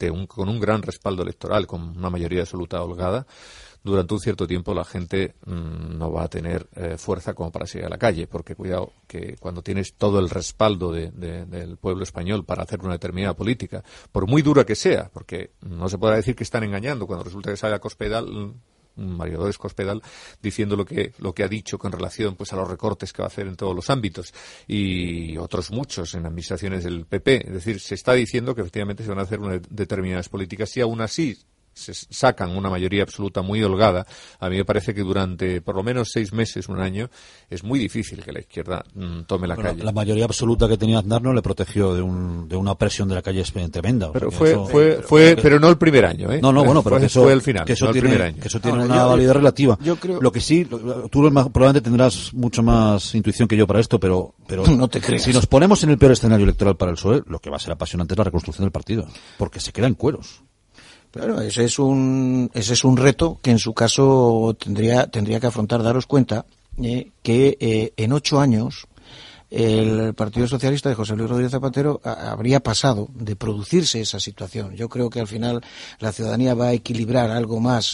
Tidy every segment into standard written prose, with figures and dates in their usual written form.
realmente con un gran respaldo electoral, con una mayoría absoluta holgada, durante un cierto tiempo la gente no va a tener fuerza como para salir a la calle, porque cuidado que cuando tienes todo el respaldo del pueblo español para hacer una determinada política, por muy dura que sea, porque no se podrá decir que están engañando cuando resulta que sale a Cospedal, Mario Dolores Cospedal, diciendo lo que ha dicho con relación pues a los recortes que va a hacer en todos los ámbitos, y otros muchos en administraciones del PP. Es decir, se está diciendo que efectivamente se van a hacer unas determinadas políticas, y aún así se sacan una mayoría absoluta muy holgada. A mí me parece que durante por lo menos 6 meses, un año, es muy difícil que la izquierda tome la calle. La mayoría absoluta que tenía Aznar no le protegió de una presión de la calle tremenda. Pero pero no el primer año, ¿eh? No, bueno, pero fue el final, que eso no tiene, el primer año. Que eso tiene una validez relativa. Yo creo... Lo que sí, tú probablemente tendrás mucho más intuición que yo para esto, pero no te creas. Si nos ponemos en el peor escenario electoral para el PSOE, lo que va a ser apasionante es la reconstrucción del partido, porque se queda en cueros. Claro, ese es un reto que en su caso tendría que afrontar. Daros cuenta que en 8 años el Partido Socialista de José Luis Rodríguez Zapatero habría pasado de producirse esa situación. Yo creo que al final la ciudadanía va a equilibrar algo más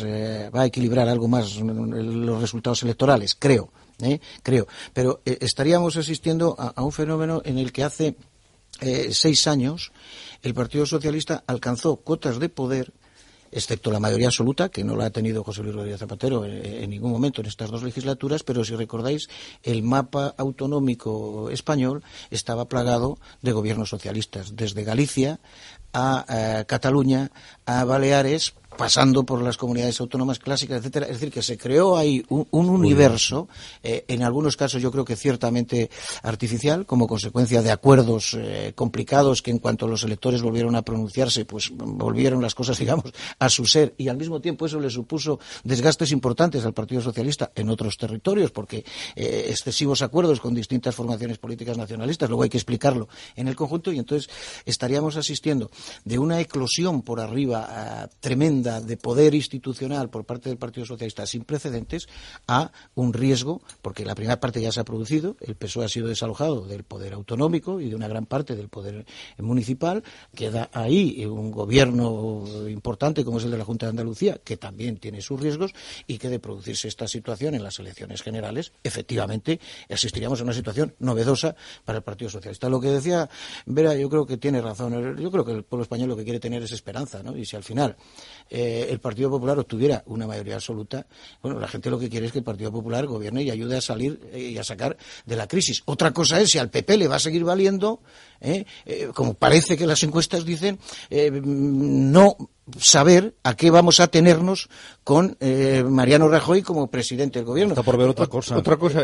los resultados electorales, creo. Pero estaríamos asistiendo a un fenómeno en el que hace 6 años el Partido Socialista alcanzó cotas de poder, excepto la mayoría absoluta, que no la ha tenido José Luis Rodríguez Zapatero en ningún momento en estas 2 legislaturas, pero si recordáis, el mapa autonómico español estaba plagado de gobiernos socialistas, desde Galicia a Cataluña, a Baleares, pasando por las comunidades autónomas clásicas, etcétera. Es decir, que se creó ahí un universo, en algunos casos yo creo que ciertamente artificial, como consecuencia de acuerdos complicados que en cuanto los electores volvieron a pronunciarse, pues volvieron las cosas, digamos, a su ser, y al mismo tiempo eso le supuso desgastes importantes al Partido Socialista en otros territorios, porque excesivos acuerdos con distintas formaciones políticas nacionalistas, luego hay que explicarlo en el conjunto, y entonces estaríamos asistiendo de una eclosión por arriba tremenda de poder institucional por parte del Partido Socialista sin precedentes, a un riesgo, porque la primera parte ya se ha producido, el PSOE ha sido desalojado del poder autonómico y de una gran parte del poder municipal, queda ahí un gobierno importante como es el de la Junta de Andalucía, que también tiene sus riesgos, y que de producirse esta situación en las elecciones generales, efectivamente asistiríamos a una situación novedosa para el Partido Socialista. Lo que decía Vera, yo creo que tiene razón. Yo creo que el pueblo español lo que quiere tener es esperanza, ¿no? Y si al final el Partido Popular obtuviera una mayoría absoluta, bueno, la gente lo que quiere es que el Partido Popular gobierne y ayude a salir y a sacar de la crisis. Otra cosa es si al PP le va a seguir valiendo, como parece que las encuestas dicen, no saber a qué vamos a tenernos con Mariano Rajoy como presidente del gobierno. Está por ver otra cosa.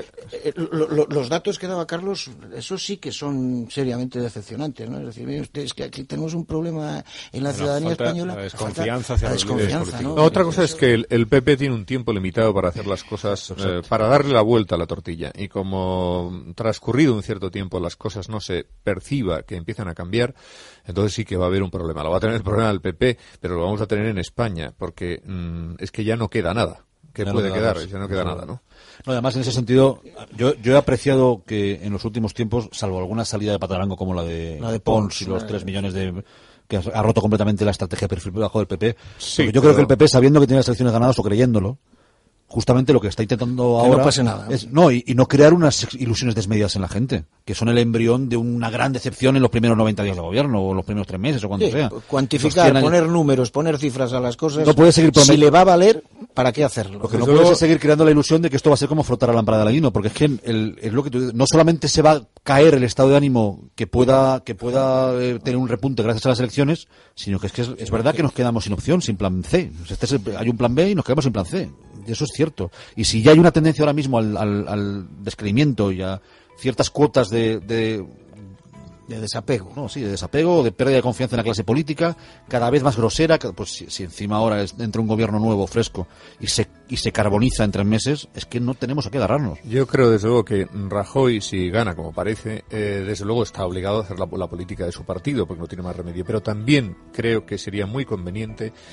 Los datos que daba Carlos, eso sí que son seriamente decepcionantes, ¿no? Es decir, es que aquí tenemos un problema en la ciudadanía española. La desconfianza hacia los líderes políticos. ¿no? Otra cosa es que el PP tiene un tiempo limitado para hacer las cosas, para darle la vuelta a la tortilla, y como transcurrido un cierto tiempo las cosas no se perciba que empiezan a cambiar, entonces sí que va a haber un problema. Lo va a tener el problema el PP, pero lo vamos a tener en España, porque es que ya no queda nada. ¿Qué puede quedar? Ya no queda nada, ¿no? No, además, en ese sentido, yo he apreciado que en los últimos tiempos, salvo alguna salida de patarango como la de Pons y los 3 millones que ha roto completamente la estrategia de perfil bajo del PP, sí, yo creo que el PP, sabiendo que tiene las elecciones ganadas o creyéndolo, justamente lo que está intentando ahora no pase nada. Es y no crear unas ilusiones desmedidas en la gente, que son el embrión de una gran decepción en los primeros 90 días de gobierno, o los primeros 3 meses, o cuando sea. Cuantificar, poner números, poner cifras a las cosas. No puede seguir si le va a valer, ¿para qué hacerlo? Lo que no puedes es seguir creando la ilusión de que esto va a ser como frotar la lámpara de Aladino, porque es que es lo que tú dices, no solamente se va a caer el estado de ánimo que pueda tener un repunte gracias a las elecciones, sino que es verdad que nos quedamos sin opción, sin plan C. Hay un plan B y nos quedamos sin plan C. Y eso es cierto. Y si ya hay una tendencia ahora mismo al descreimiento y a ciertas cuotas de desapego. No, sí, de desapego, de pérdida de confianza en la clase política, cada vez más grosera, pues si encima ahora entra un gobierno nuevo, fresco, y se carboniza en 3 meses, es que no tenemos a qué agarrarnos. Yo creo desde luego que Rajoy, si gana como parece, desde luego está obligado a hacer la política de su partido, porque no tiene más remedio, pero también creo que sería muy conveniente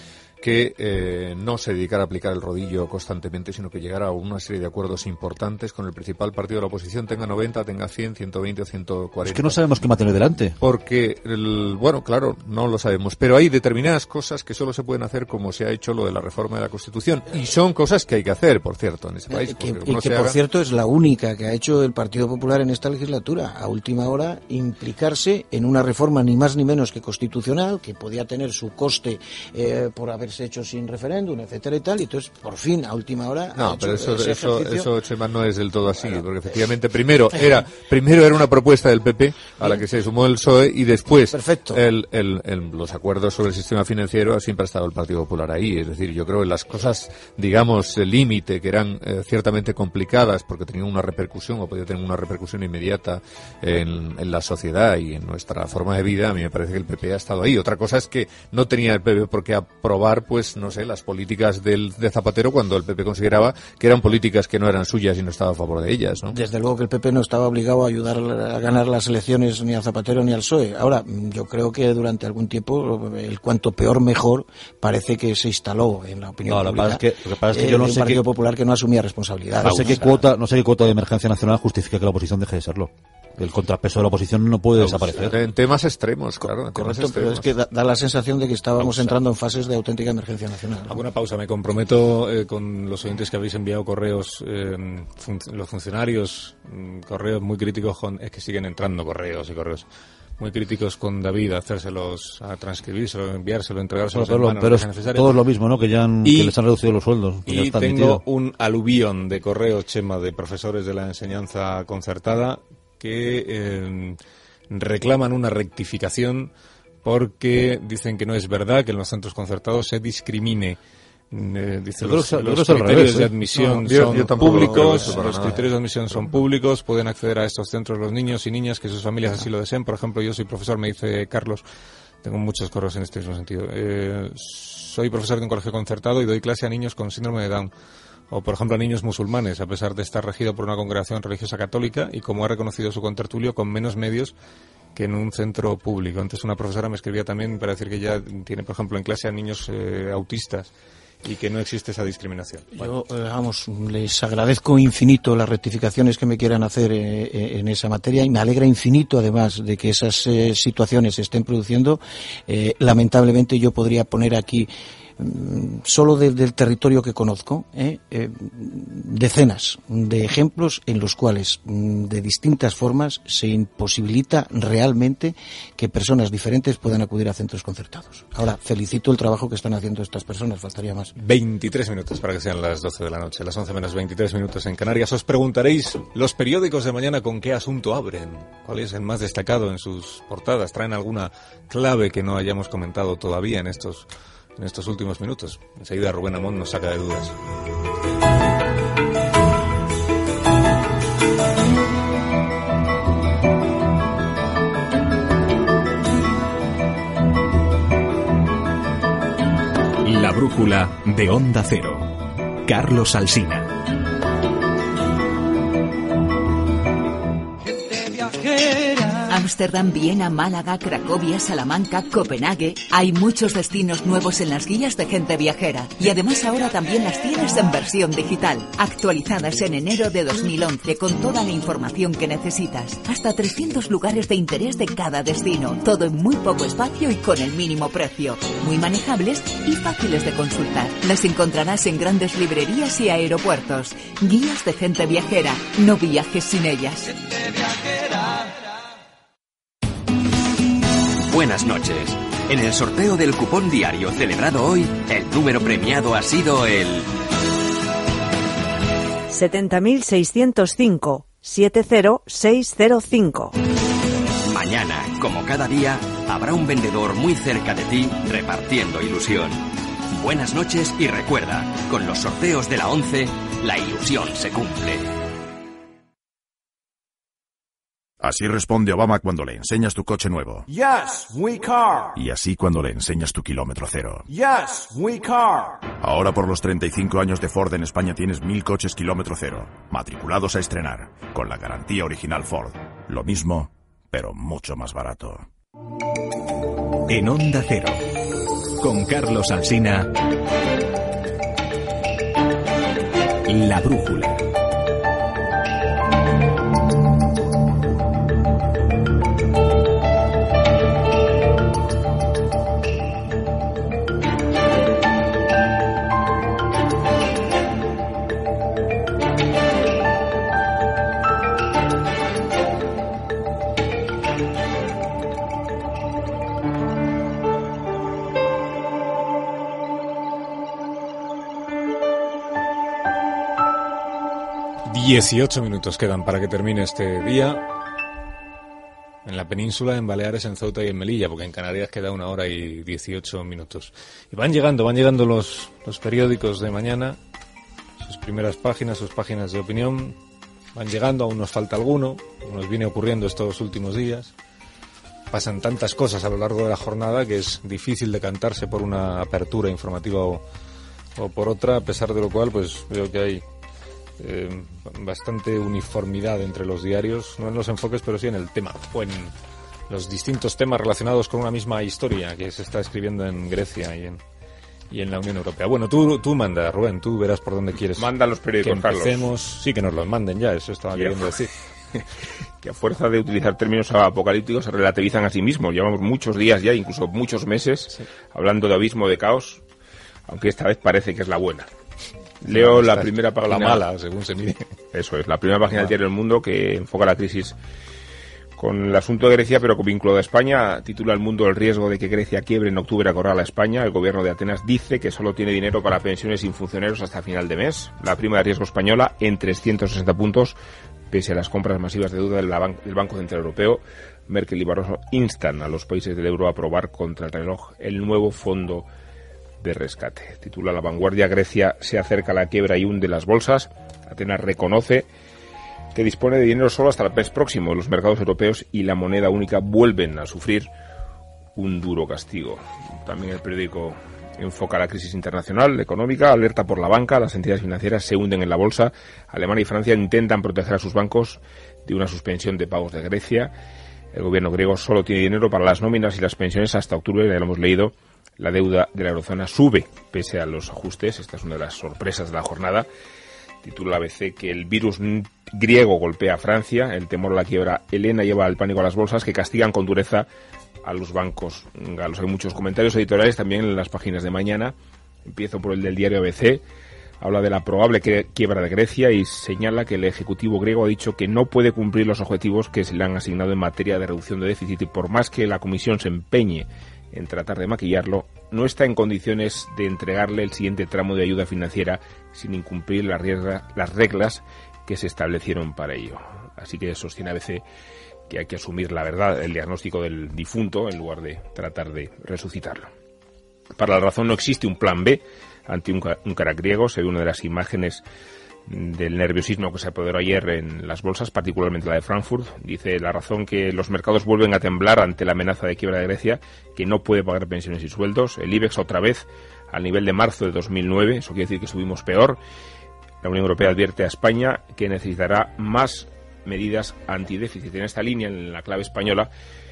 que no se dedicara a aplicar el rodillo constantemente, sino que llegara a una serie de acuerdos importantes con el principal partido de la oposición, tenga 90, tenga 100, 120 o 140. Es que no sabemos qué mantener delante. Porque, bueno, claro, no lo sabemos, pero hay determinadas cosas que solo se pueden hacer como se ha hecho lo de la reforma de la Constitución. Y son cosas que hay que hacer, por cierto, en ese país. Por cierto, es la única que ha hecho el Partido Popular en esta legislatura, a última hora, implicarse en una reforma ni más ni menos que constitucional, que podía tener su coste por haberse hecho sin referéndum, etcétera y tal, y entonces por fin a última hora no, pero eso Chema, no es del todo así, porque efectivamente primero era una propuesta del PP a la que se sumó el PSOE y después los acuerdos sobre el sistema financiero siempre ha estado el Partido Popular ahí. Es decir, yo creo que las cosas, digamos, límite, que eran ciertamente complicadas porque tenían una repercusión o podía tener una repercusión inmediata en la sociedad y en nuestra forma de vida, a mí me parece que el PP ha estado ahí. Otra cosa es que no tenía el PP por qué aprobar, pues, no sé, las políticas de Zapatero cuando el PP consideraba que eran políticas que no eran suyas y no estaba a favor de ellas, ¿no? Desde luego que el PP no estaba obligado a ayudar a ganar las elecciones ni a Zapatero ni al PSOE. Ahora, yo creo que durante algún tiempo el cuanto peor mejor parece que se instaló en la opinión pública. Lo que pasa es que yo no sé un Partido Popular que no asumía responsabilidades. No sé qué cuota de emergencia nacional justifica que la oposición deje de serlo. El contrapeso de la oposición no puede desaparecer. En temas extremos, claro. Correcto, pero es que da la sensación de que estábamos entrando en fases de auténtica emergencia nacional. Hago una pausa. Me comprometo con los oyentes que habéis enviado correos, los funcionarios, correos muy críticos es que siguen entrando correos muy críticos con David, hacérselos, a transcribírselo, enviárselo, entregárselos en mano, pero es todo lo mismo, ¿no? Que les han reducido los sueldos. Y tengo un aluvión de correos, Chema, de profesores de la enseñanza concertada que reclaman una rectificación porque dicen que no es verdad que en los centros concertados se discrimine. Dice los criterios de admisión son públicos, los criterios de admisión son públicos, pueden acceder a estos centros los niños y niñas que sus familias así lo deseen. Por ejemplo, yo soy profesor, me dice Carlos, tengo muchos correos en este mismo sentido. Soy profesor de un colegio concertado y doy clase a niños con síndrome de Down. O, por ejemplo, a niños musulmanes, a pesar de estar regido por una congregación religiosa católica y, como ha reconocido su contertulio, con menos medios que en un centro público. Antes una profesora me escribía también para decir que ya tiene, por ejemplo, en clase a niños autistas y que no existe esa discriminación. Yo, les agradezco infinito las rectificaciones que me quieran hacer en esa materia y me alegra infinito, además, de que esas situaciones se estén produciendo. Lamentablemente yo podría poner aquí solo del territorio que conozco, decenas de ejemplos en los cuales de distintas formas se imposibilita realmente que personas diferentes puedan acudir a centros concertados. Ahora, felicito el trabajo que están haciendo estas personas, faltaría más. 23 minutos para que sean las 12 de la noche, las 11 menos 23 minutos en Canarias. Os preguntaréis, ¿los periódicos de mañana con qué asunto abren? ¿Cuál es el más destacado en sus portadas? ¿Traen alguna clave que no hayamos comentado todavía en estos últimos minutos? Enseguida Rubén Amón nos saca de dudas. La brújula de Onda Cero. Carlos Alsina. Ámsterdam, Viena, Málaga, Cracovia, Salamanca, Copenhague. Hay muchos destinos nuevos en las guías de Gente Viajera. Y además ahora también las tienes en versión digital. Actualizadas en enero de 2011 con toda la información que necesitas. Hasta 300 lugares de interés de cada destino. Todo en muy poco espacio y con el mínimo precio. Muy manejables y fáciles de consultar. Las encontrarás en grandes librerías y aeropuertos. Guías de Gente Viajera. No viajes sin ellas. Buenas noches. En el sorteo del cupón diario celebrado hoy, el número premiado ha sido el 70.605 70605. Mañana, como cada día, habrá un vendedor muy cerca de ti repartiendo ilusión. Buenas noches y recuerda, con los sorteos de la 11, la ilusión se cumple. Así responde Obama cuando le enseñas tu coche nuevo. Yes, we car. Y así cuando le enseñas tu kilómetro cero. Yes, we car. Ahora por los 35 años de Ford en España tienes 1000 coches kilómetro cero, matriculados a estrenar, con la garantía original Ford. Lo mismo, pero mucho más barato. En Onda Cero, Con Carlos Alsina. La Brújula. ...18 minutos quedan para que termine este día... ...en la península, en Baleares, en Ceuta y en Melilla... ...porque en Canarias queda 1 hora y 18 minutos... ...y van llegando los periódicos de mañana... ...sus primeras páginas, sus páginas de opinión... ...van llegando, aún nos falta alguno... ...nos viene ocurriendo estos últimos días... ...pasan tantas cosas a lo largo de la jornada... ...que es difícil decantarse por una apertura informativa o por otra... ...a pesar de lo cual, pues veo que hay... bastante uniformidad entre los diarios, no en los enfoques, pero sí en el tema, o en los distintos temas relacionados con una misma historia que se está escribiendo en Grecia y en la Unión Europea. Bueno, tú manda, Rubén, tú verás por dónde quieres. Manda los periódicos, que empecemos, Carlos. Sí, que nos los manden ya, eso estaba queriendo decir. Que a fuerza de utilizar términos apocalípticos se relativizan a sí mismos. Llevamos muchos días ya, incluso muchos meses, hablando de abismo, de caos, aunque esta vez parece que es la buena. Leo la primera página... La mala, según se mide. Eso es, la primera página del diario El Mundo, que enfoca la crisis con el asunto de Grecia, pero vinculado a España. Titula El Mundo: el riesgo de que Grecia quiebre en octubre acorrala a España. El gobierno de Atenas dice que solo tiene dinero para pensiones sin funcionarios hasta final de mes. La prima de riesgo española en 360 puntos, pese a las compras masivas de deuda del Banco Central Europeo. Merkel y Barroso instan a los países del euro a aprobar contra el reloj el nuevo fondo de rescate. Titula La Vanguardia: Grecia se acerca a la quiebra y hunde las bolsas. Atenas reconoce que dispone de dinero solo hasta el mes próximo. Los mercados europeos y la moneda única vuelven a sufrir un duro castigo. También el periódico enfoca la crisis internacional económica, alerta por la banca, las entidades financieras se hunden en la bolsa. Alemania y Francia intentan proteger a sus bancos de una suspensión de pagos de Grecia. El gobierno griego solo tiene dinero para las nóminas y las pensiones hasta octubre, ya lo hemos leído. La deuda de la eurozona sube pese a los ajustes. Esta es una de las sorpresas de la jornada. Titula ABC que el virus griego golpea a Francia. El temor a la quiebra helena lleva al pánico a las bolsas, que castigan con dureza a los bancos galos. Hay muchos comentarios editoriales también en las páginas de mañana. Empiezo por el del diario ABC. Habla de la probable quiebra de Grecia y señala que el Ejecutivo griego ha dicho que no puede cumplir los objetivos que se le han asignado en materia de reducción de déficit, y por más que la Comisión se empeñe en tratar de maquillarlo, no está en condiciones de entregarle el siguiente tramo de ayuda financiera sin incumplir las reglas que se establecieron para ello. Así que sostiene ABC que hay que asumir la verdad, el diagnóstico del difunto, en lugar de tratar de resucitarlo. Para la razón no existe un plan B ante un crack griego. Se ve una de las imágenes del nerviosismo que se apoderó ayer en las bolsas, particularmente la de Frankfurt. Dice La Razón que los mercados vuelven a temblar ante la amenaza de quiebra de Grecia, que no puede pagar pensiones y sueldos. El IBEX otra vez al nivel de marzo de 2009, eso quiere decir que subimos peor. La Unión Europea advierte a España que necesitará más medidas antidéficit. En esta línea, en la clave española,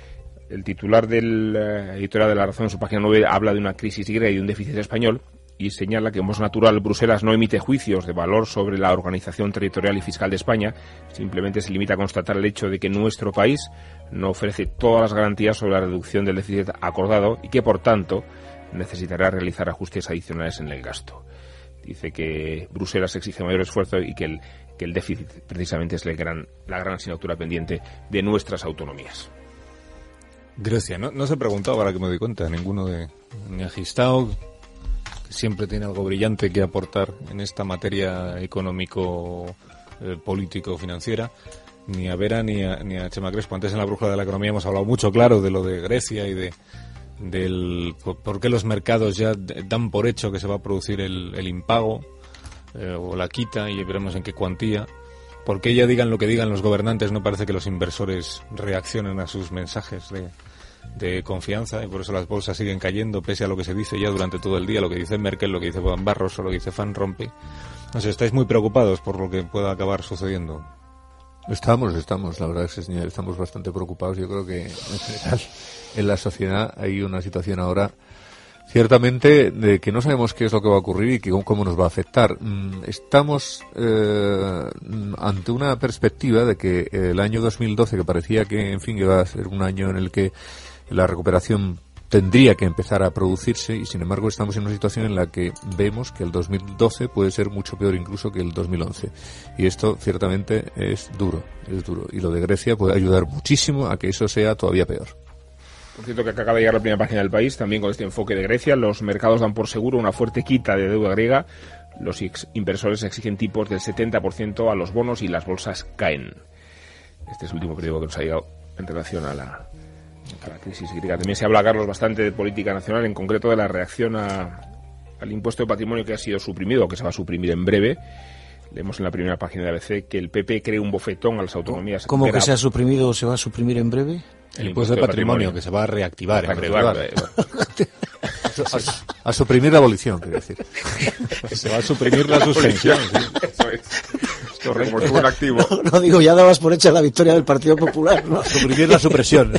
el titular del editorial de La Razón en su página 9 habla de una crisis griega y de un déficit español, y señala que, como es natural, Bruselas no emite juicios de valor sobre la organización territorial y fiscal de España. Simplemente se limita a constatar el hecho de que nuestro país no ofrece todas las garantías sobre la reducción del déficit acordado y que, por tanto, necesitará realizar ajustes adicionales en el gasto. Dice que Bruselas exige mayor esfuerzo y que el déficit precisamente es la gran asignatura pendiente de nuestras autonomías. Grecia, no se ha preguntado, ahora que me doy cuenta, ninguno ni a Gistau, que siempre tiene algo brillante que aportar en esta materia económico, político, financiera, ni a Vera ni a Chema Crespo. Antes en la brújula de la economía hemos hablado mucho, claro, de lo de Grecia y del por qué los mercados ya dan por hecho que se va a producir el impago o la quita, y veremos en qué cuantía. Porque ya digan lo que digan los gobernantes, no parece que los inversores reaccionen a sus mensajes de confianza, y por eso las bolsas siguen cayendo pese a lo que se dice ya durante todo el día, lo que dice Merkel, lo que dice Barroso, lo que dice Van Rompuy. No sé, estáis muy preocupados por lo que pueda acabar sucediendo. Estamos, la verdad es que estamos bastante preocupados. Yo creo que en general en la sociedad hay una situación ahora ciertamente de que no sabemos qué es lo que va a ocurrir y cómo nos va a afectar. Estamos ante una perspectiva de que el año 2012, que parecía que, en fin, iba a ser un año en el que la recuperación tendría que empezar a producirse, y sin embargo estamos en una situación en la que vemos que el 2012 puede ser mucho peor incluso que el 2011. Y esto ciertamente es duro. Y lo de Grecia puede ayudar muchísimo a que eso sea todavía peor. Por cierto, que acaba de llegar la primera página del País, también con este enfoque de Grecia. Los mercados dan por seguro una fuerte quita de deuda griega. Los inversores exigen tipos del 70% a los bonos y las bolsas caen. Este es el último periódico que nos ha llegado en relación a la crisis griega. También se habla, Carlos, bastante de política nacional, en concreto de la reacción al impuesto de patrimonio que ha sido suprimido o que se va a suprimir en breve. Leemos en la primera página de ABC que el PP cree un bofetón a las autonomías. ¿Cómo que se ha suprimido o se va a suprimir en breve? El impuesto de patrimonio, que se va a reactivar en breve. A suprimir la abolición, quiero decir. Que se va a suprimir la suspensión. Eso es. Esto como estuvo en activo. No, digo, ya dabas por hecha la victoria del Partido Popular, ¿no? Suprimir la supresión.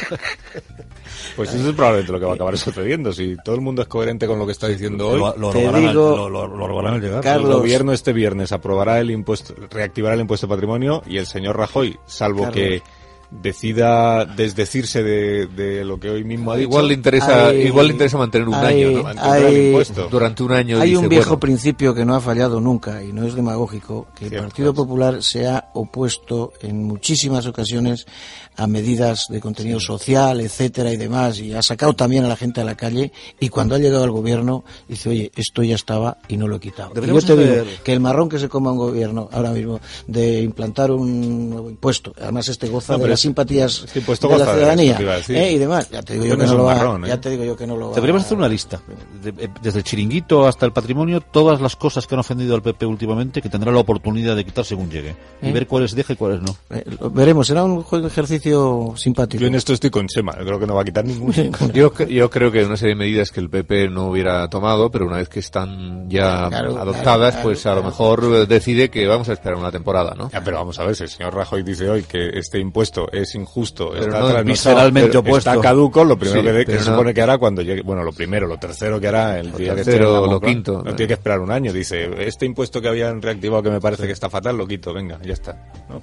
Pues eso es probablemente lo que va a acabar sucediendo. Si todo el mundo es coherente con lo que está diciendo hoy, lo robarán al llegar. Carlos, el gobierno este viernes aprobará el impuesto, reactivará el impuesto de patrimonio, y el señor Rajoy, salvo que decida desdecirse de lo que hoy mismo ha dicho. Igual le interesa mantener un año, ¿no? Mantener el impuesto. Durante un año. Hay un viejo principio que no ha fallado nunca y no es demagógico, que el Partido Popular se ha opuesto en muchísimas ocasiones a medidas de contenido social, etcétera y demás, y ha sacado también a la gente a la calle, y cuando ha llegado al gobierno dice, oye, esto ya estaba y no lo he quitado. Yo te digo que el marrón que se coma un gobierno ahora mismo de implantar un nuevo impuesto, además goza de las simpatías de la ciudadanía y demás, ya te digo yo que no lo va, ya te digo yo que no lo va. Deberíamos hacer una lista, desde el chiringuito hasta el patrimonio, todas las cosas que han ofendido al PP últimamente, que tendrá la oportunidad de quitar según llegue, y ver cuáles deja y cuáles no. Veremos, será un ejercicio simpático. Yo en esto estoy con Chema, creo que no va a quitar ninguno. Yo creo que una serie de medidas que el PP no hubiera tomado, pero una vez que están ya adoptadas, pues a lo mejor decide que vamos a esperar una temporada, ¿no? Ya, pero vamos a ver, si el señor Rajoy dice hoy que este impuesto es injusto, pero está visceralmente opuesto, está caduco, lo primero que se supone que hará cuando llegue, bueno, lo tercero que hará el día que lo quinto. No tiene que esperar un año, dice, este impuesto que habían reactivado que me parece que está fatal, lo quito, venga, ya está, ¿no?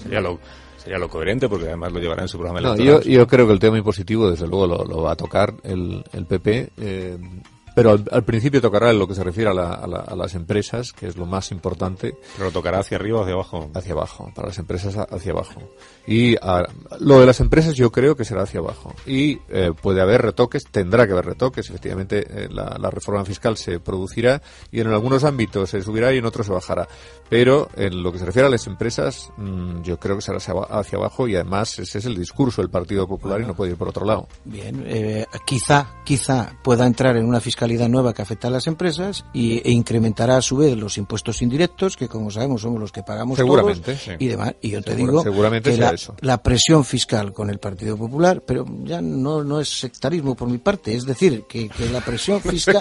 Sería lo coherente, porque además lo llevará en su programa electoral. Yo creo que el tema impositivo, desde luego, lo va a tocar el PP, pero al principio tocará en lo que se refiere a las empresas, que es lo más importante. Pero lo tocará hacia arriba o hacia abajo. Hacia abajo, para las empresas hacia abajo. Y lo de las empresas yo creo que será hacia abajo. Y puede haber retoques, tendrá que haber retoques. Efectivamente, la reforma fiscal se producirá y en algunos ámbitos se subirá y en otros se bajará. Pero en lo que se refiere a las empresas, yo creo que será hacia abajo, y además ese es el discurso del Partido Popular y no puede ir por otro lado. Bien, quizá pueda entrar en una fiscalidad nueva que afecta a las empresas e incrementará a su vez los impuestos indirectos, que como sabemos somos los que pagamos todos, y demás. Y yo te digo que la presión fiscal con el Partido Popular, pero ya no es sectarismo por mi parte, es decir, que la presión fiscal...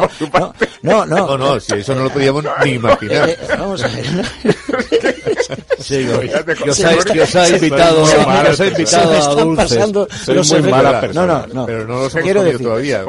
No, si eso no lo podíamos ni imaginar. Vamos a ver. Sí, que os ha invitado a dulces. Soy muy mala persona. No. Pero no los hemos Quiero comido decir todavía.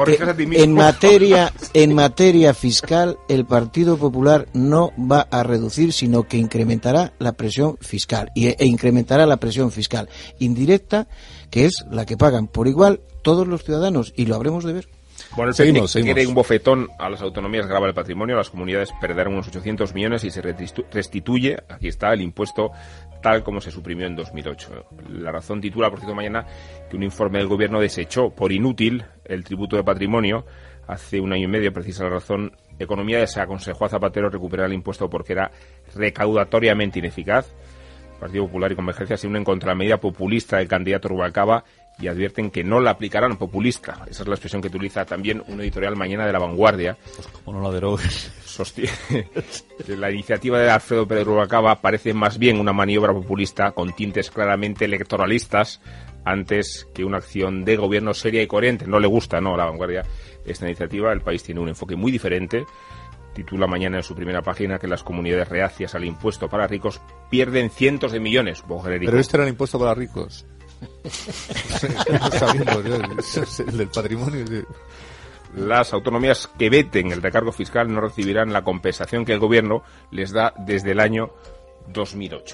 En materia fiscal, el Partido Popular no va a reducir, sino que incrementará la presión fiscal e incrementará la presión fiscal indirecta, que es la que pagan por igual todos los ciudadanos, y lo habremos de ver. Bueno, el PP quiere un bofetón a las autonomías, grava el patrimonio, las comunidades perderán unos 800 millones y se restituye, aquí está, el impuesto tal como se suprimió en 2008. La Razón titula, por cierto, mañana que un informe del gobierno desechó por inútil el tributo de patrimonio. Hace un año y medio, precisa La Razón, Economía se aconsejó a Zapatero recuperar el impuesto porque era recaudatoriamente ineficaz. El Partido Popular y Convergencia se unen contra la medida populista del candidato Rubalcaba y advierten que no la aplicarán. Populista, esa es la expresión que utiliza también un editorial mañana de La Vanguardia. Pues como no la derogues. La iniciativa de Alfredo Pérez Rubalcaba parece más bien una maniobra populista con tintes claramente electoralistas antes que una acción de gobierno seria y coherente. No le gusta, ¿no?, a La Vanguardia esta iniciativa. El País tiene un enfoque muy diferente. Titula mañana en su primera página que las comunidades reacias al impuesto para ricos pierden cientos de millones. Pero este era el impuesto para ricos. No sabemos, el del patrimonio. Las autonomías que veten el recargo fiscal no recibirán la compensación que el gobierno les da desde el año 2008.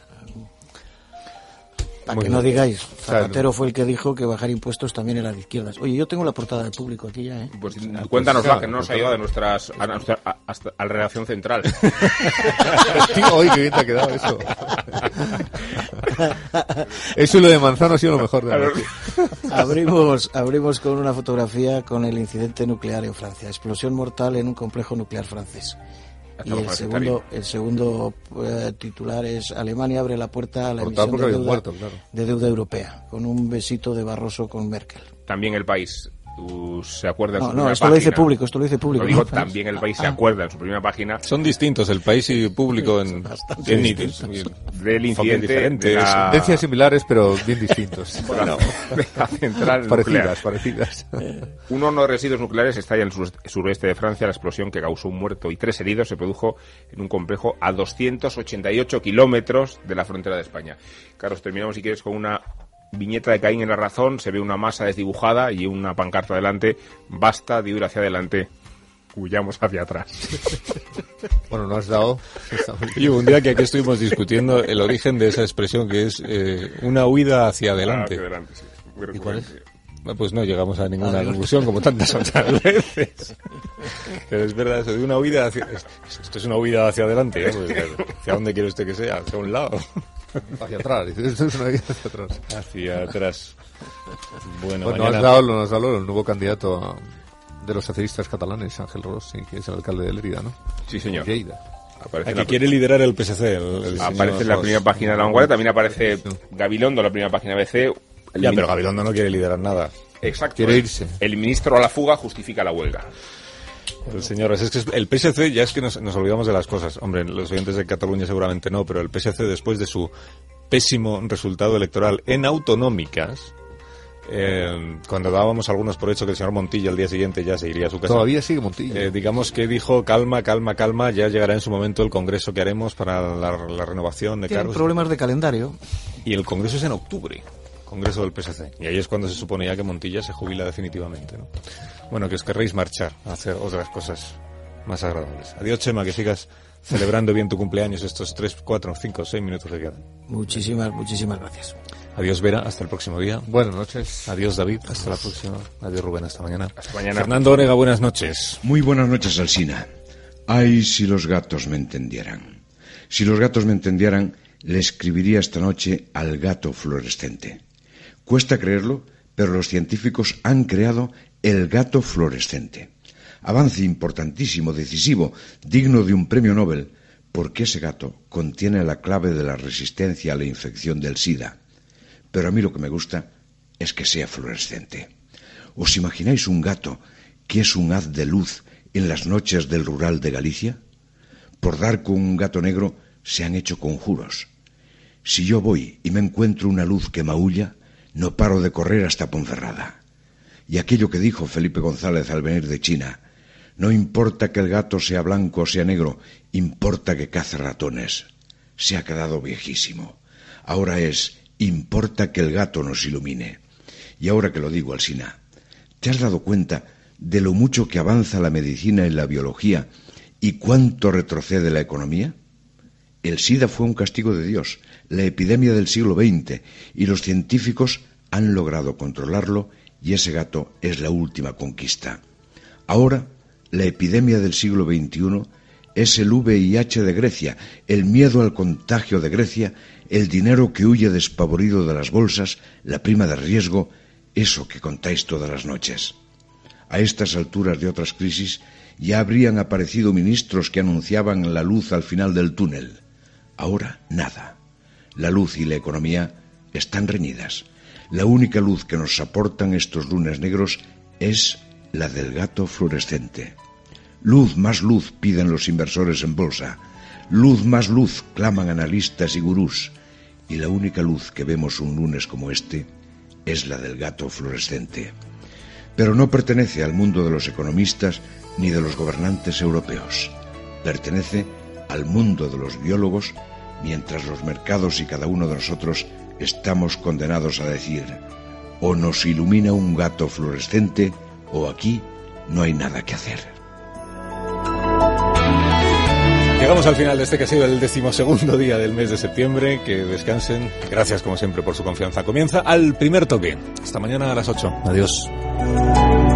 Para que no digáis, Zapatero fue el que dijo que bajar impuestos también era de izquierdas. Oye, yo tengo la portada del Público aquí ya, ¿eh? Pues cuéntanos, que no nos ha ido de a la redacción central. Tío, oye, qué bien te ha quedado eso. Eso y lo de Manzano ha sido lo mejor de la noche. Abrimos con una fotografía con el incidente nuclear en Francia. Explosión mortal en un complejo nuclear francés. Y el segundo titular es: Alemania abre la puerta a la emisión de deuda europea, con un besito de Barroso con Merkel. También El País se acuerda en su primera página. Esto lo dice Público. Lo digo, también El País se acuerda en su primera página. Son distintos El País y Público en del incidente. Tendencias similares, pero bien distintos. Bueno, la central parecidas. Un horno de residuos nucleares estalla en el suroeste de Francia. La explosión, que causó un muerto y 3 heridos, se produjo en un complejo a 288 kilómetros de la frontera de España. Carlos, terminamos, si quieres, con una viñeta de Caín en La Razón. Se ve una masa desdibujada y una pancarta delante: basta de ir hacia adelante, huyamos hacia atrás. Bueno, no has dado. Y un día que aquí estuvimos discutiendo el origen de esa expresión, que es una huida hacia adelante. Sí. ¿Y cuál es? Pues no llegamos a ninguna conclusión, como tantas otras veces. Pero es verdad, eso de una huida hacia... Esto es una huida hacia adelante, ¿eh? Pues, ¿hacia dónde quiere usted que sea? ¿Hacia un lado? Hacia atrás. Esto es una huida hacia atrás. Hacia atrás. Bueno, nos has dado el nuevo candidato de los socialistas catalanes, Ángel Rossi, que es el alcalde de Lérida, ¿no? Sí, señor. Que quiere liderar el PSC. Aparece en la primera página de La Vanguardia. También aparece Gabilondo en la primera página de ABC. Pero Gabilondo no quiere liderar nada. Exacto. Quiere irse. El ministro a la fuga justifica la huelga. Señores, es que el PSC, ya es que nos olvidamos de las cosas. Hombre, los oyentes de Cataluña seguramente no, pero el PSC, después de su pésimo resultado electoral en autonómicas, cuando dábamos algunos por hecho que el señor Montilla al día siguiente ya se iría a su casa. Todavía sigue Montilla. Digamos que dijo: calma, ya llegará en su momento el congreso que haremos para la renovación de cargos. Tienen problemas de calendario. Y el congreso es en octubre. Congreso del PSC. Y ahí es cuando se supone ya que Montilla se jubila definitivamente, ¿no? Bueno, que os querréis marchar a hacer otras cosas más agradables. Adiós, Chema, que sigas celebrando bien tu cumpleaños estos 3, 4, 5, 6 minutos que quedan. Muchísimas gracias. Adiós, Vera, hasta el próximo día. Buenas noches. Adiós, David, hasta la próxima. Adiós, Rubén, hasta mañana. Hasta mañana. Fernando Onega, buenas noches. Muy buenas noches, Alsina. Ay, si los gatos me entendieran. Si los gatos me entendieran, le escribiría esta noche al gato fluorescente. Cuesta creerlo, pero los científicos han creado el gato fluorescente. Avance importantísimo, decisivo, digno de un premio Nobel, porque ese gato contiene la clave de la resistencia a la infección del SIDA. Pero a mí lo que me gusta es que sea fluorescente. ¿Os imagináis un gato que es un haz de luz en las noches del rural de Galicia? Por dar con un gato negro se han hecho conjuros. Si yo voy y me encuentro una luz que maulla, no paro de correr hasta Ponferrada. Y aquello que dijo Felipe González al venir de China: no importa que el gato sea blanco o sea negro, importa que cace ratones. Se ha quedado viejísimo. Ahora importa que el gato nos ilumine. Y ahora que lo digo, Alsina, ¿te has dado cuenta de lo mucho que avanza la medicina y la biología y cuánto retrocede la economía? El SIDA fue un castigo de Dios, la epidemia del siglo XX, y los científicos han logrado controlarlo, y ese gato es la última conquista. Ahora, la epidemia del siglo XXI es el VIH de Grecia, el miedo al contagio de Grecia, el dinero que huye despavorido de las bolsas, la prima de riesgo, eso que contáis todas las noches. A estas alturas de otras crisis ya habrían aparecido ministros que anunciaban la luz al final del túnel. Ahora nada. La luz y la economía están reñidas. La única luz que nos aportan estos lunes negros es la del gato fluorescente. Luz, más luz piden los inversores en bolsa. Luz, más luz claman analistas y gurús. Y la única luz que vemos un lunes como este es la del gato fluorescente. Pero no pertenece al mundo de los economistas ni de los gobernantes europeos. Pertenece al mundo de los biólogos, mientras los mercados y cada uno de nosotros estamos condenados a decir: o nos ilumina un gato fluorescente, o aquí no hay nada que hacer. Llegamos al final de este que ha sido el 12º día del mes de septiembre. Que descansen. Gracias como siempre por su confianza. Comienza Al Primer Toque. Hasta mañana a las 8. Adiós.